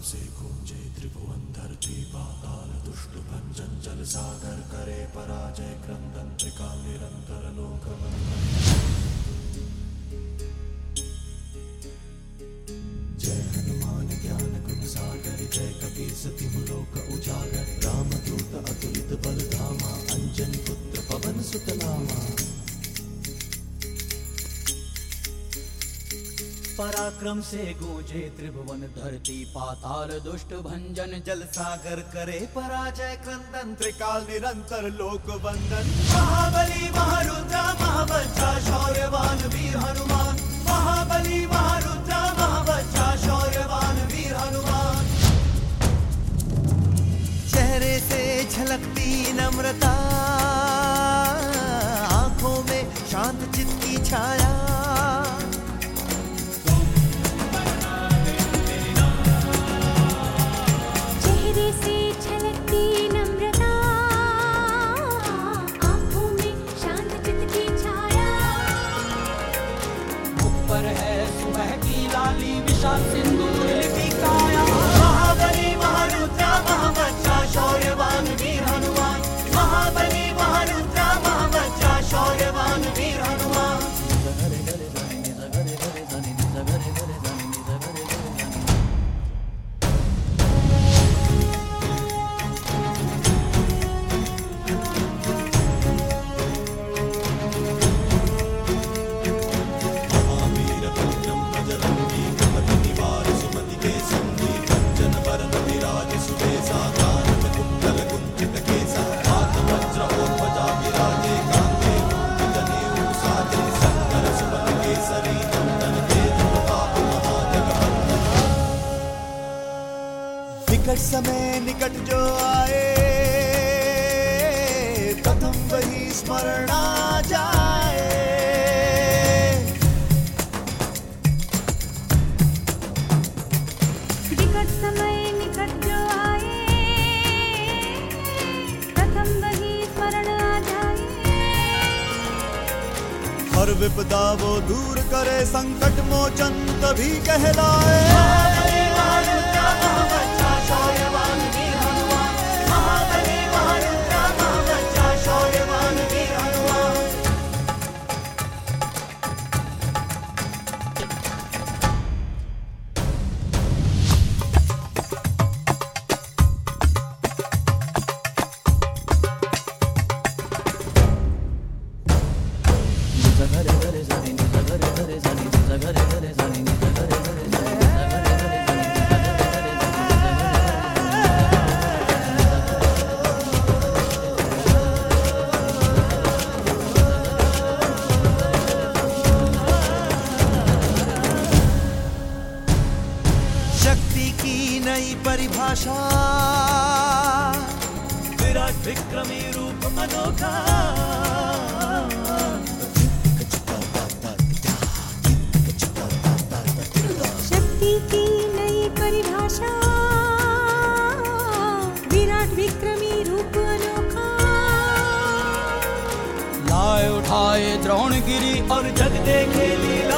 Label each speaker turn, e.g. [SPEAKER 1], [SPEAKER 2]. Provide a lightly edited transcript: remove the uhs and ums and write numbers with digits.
[SPEAKER 1] से गूंजे त्रिभुवन धरती पाताल दुष्ट भंजन जल सागर करे पराजय क्रंदन त्रिकाल निरंतर लोक वंदन। जय हनुमान ज्ञान गुण सागर जय कपीस तिहु लोक उजागर रामदूत अतुलित बल धामा अंजनी पुत्र पवन सुत नामा।
[SPEAKER 2] पराक्रम से गूंजे त्रिभुवन धरती पाताल दुष्ट भंजन जल सागर करे पराजय क्रंदन त्रिकाल निरंतर लोक वंदन। महाबली महारुद्र महाबलशाली शौर्यवान वीर हनुमान। महाबली महारुद्र महाबलशाली शौर्यवान वीर हनुमान। चेहरे से झलकती नम्रता आंखों में शांत चित्त की छाया। सिंदूर लिपि काया। महाबली महारुद्र महाबलशाली शौर्यवान वीर हनुमान। महाबली महारुद्र महाबलशाली शौर्यवान वीर हनुमान। निकट समय निकट जो आए प्रथम वही स्मरण आ जाए।
[SPEAKER 3] निकट समय निकट जो आए प्रथम वही स्मरण आ जाए।
[SPEAKER 2] हर विपदा वो दूर करे संकट मोचन तभी कहलाए। शौर्यवान वीर हनुमान। महाबली महारुद्र महाबलशाली शौर्यवान वीर हनुमान। शक्ति की नई परिभाषा विराट विक्रमी रूप अनोखा।
[SPEAKER 3] शक्ति की नई परिभाषा विराट विक्रमी रूप अनोखा।
[SPEAKER 2] लाए उठाए द्रोणगिरी और जग देखे लीला।